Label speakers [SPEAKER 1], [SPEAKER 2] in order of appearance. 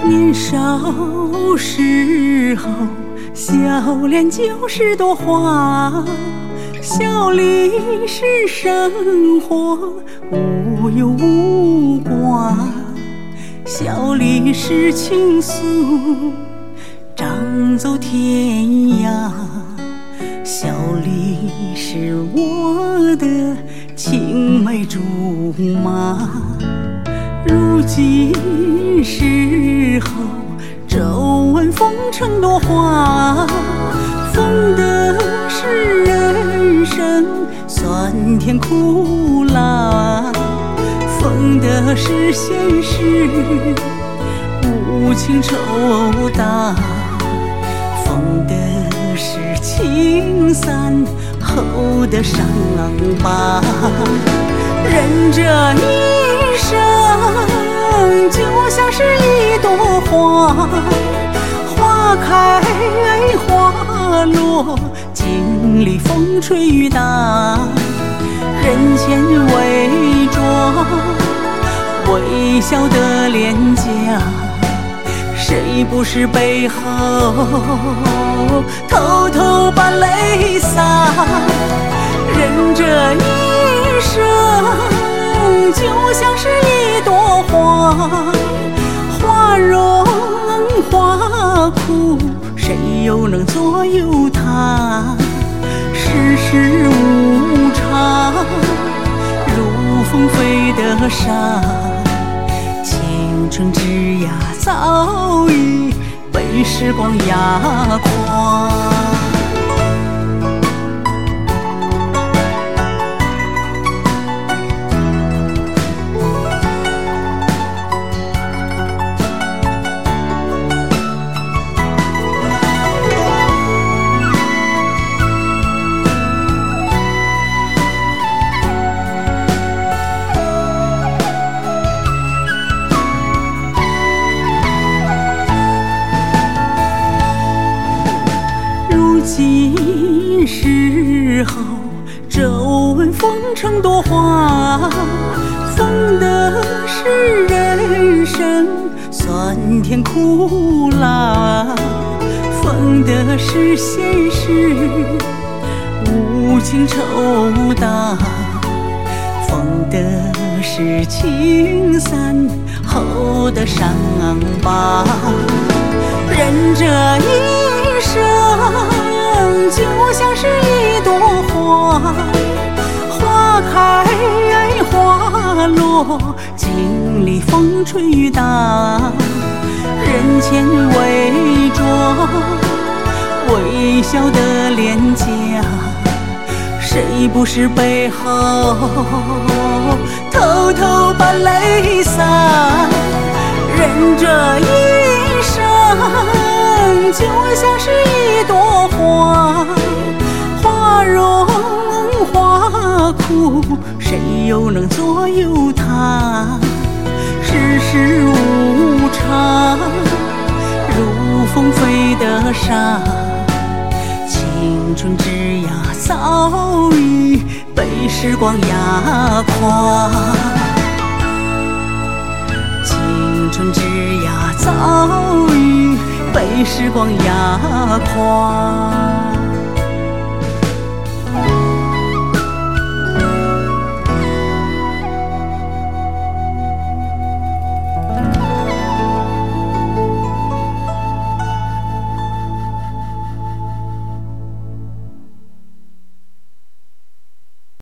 [SPEAKER 1] 年少时候，笑脸就是朵花，笑里是生活，无忧无挂；笑里是情愫，长走天涯；笑里是我的青梅竹马。如今时候，皱纹缝成朵花，缝的是人生酸甜苦辣，缝的是现实无情抽打，缝的是情散后的伤疤。人这一生就像是一朵花，花开花落，经历风吹雨打。人前伪装微笑的脸颊，谁不是背后偷偷把泪洒？人这一生就像是一朵花，花荣花枯，谁又能左右它？世事无常，如风飞的沙，青春之芽早已被时光压垮。如今时候，皱纹缝成朵花，缝的是人生酸甜苦辣，缝的是现实无情抽打，缝的是情散后的伤疤。人这一生就像是一朵花，花开花落，经历风吹雨打。人前伪装微笑的脸颊，谁不是背后偷偷把泪洒？人这一生就像是一朵花，花荣花枯，谁又能左右它？世事无常，如风飞的沙，青春之芽早已被时光压垮。青春之芽早已被时光压垮。